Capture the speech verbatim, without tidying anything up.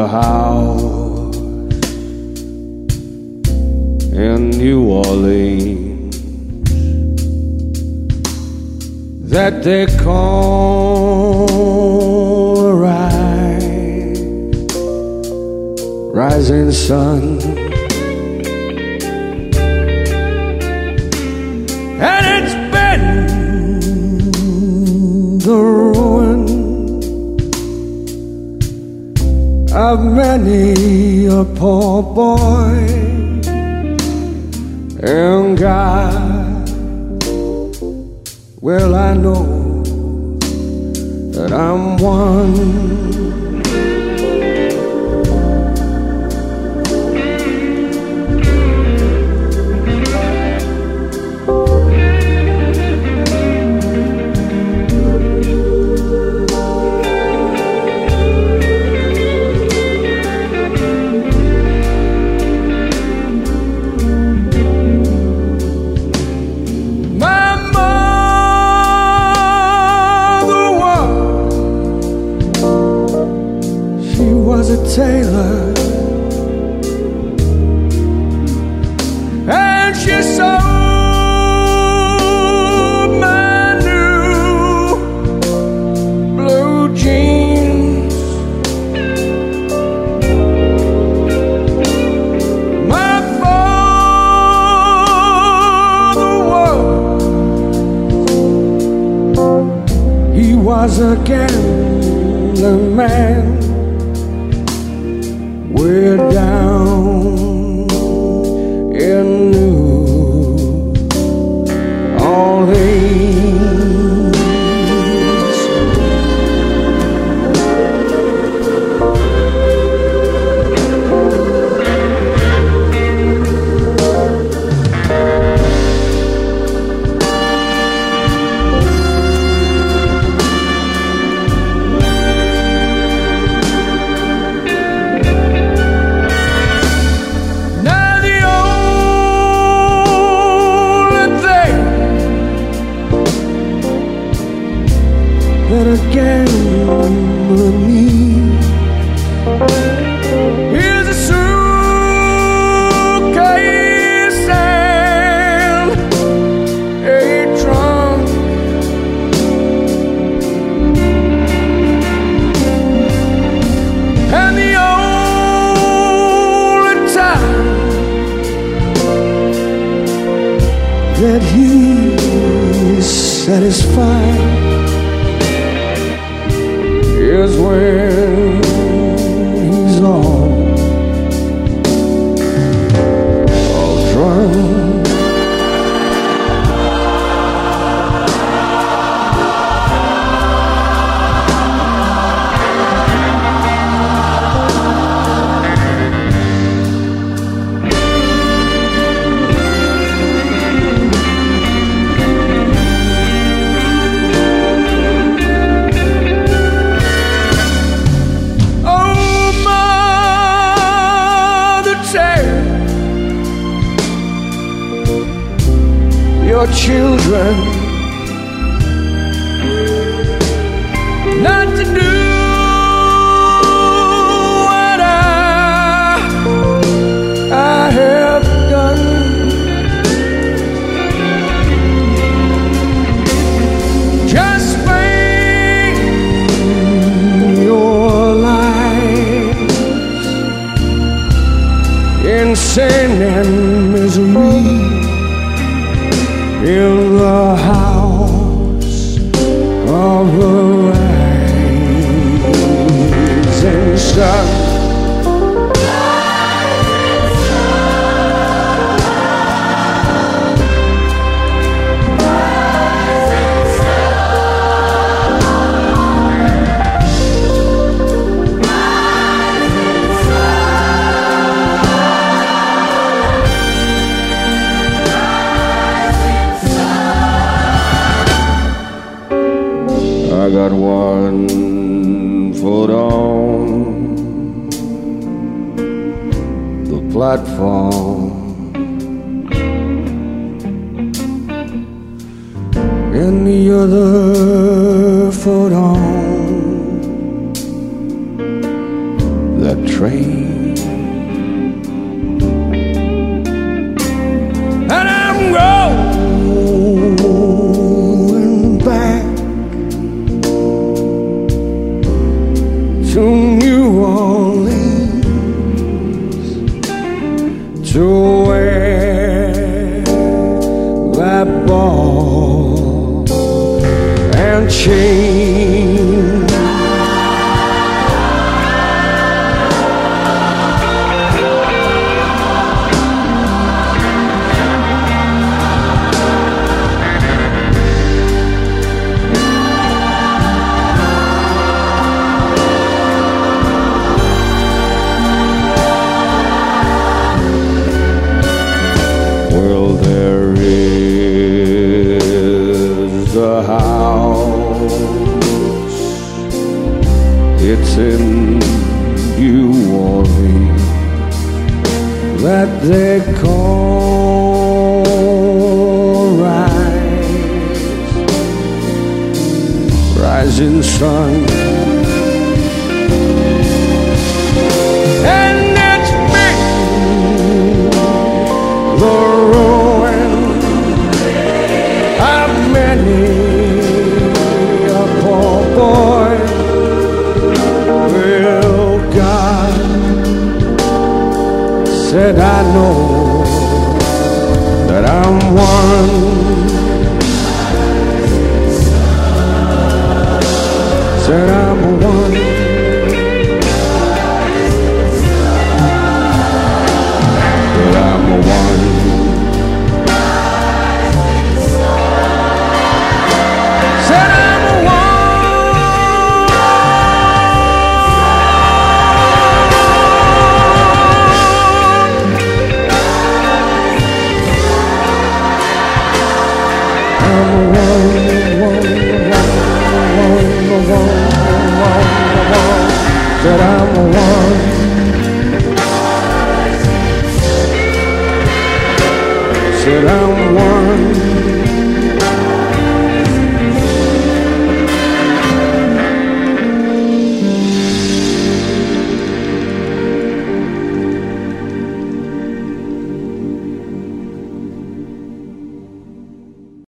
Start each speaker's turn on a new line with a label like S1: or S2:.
S1: a house in New Orleans that they call a rise, rising sun. And it's been the ruin of many a poor boy. And God, well, I know that I'm one. Was a tailor, and she sewed my new blue jeans. My father was, he was a gambling man. We're down in New Orleans. That a gambler needs is a suitcase and a trunk, and the only time that he's satisfied is when he's all, all drunk. Your children not to do what I, I have done. Just spend your lives in sin and misery in the house of the rising sun. I got one foot on the platform and the other foot on that train. And I'm going back to New Orleans, to where that ball and chain it's in New Orleans that they call rise, rising sun, and it's been the ruin of many a poor boy. Said I know that I'm one. Said I'm a one. That I'm a one. Said I'm a one. Said I'm a one. Said I'm a one.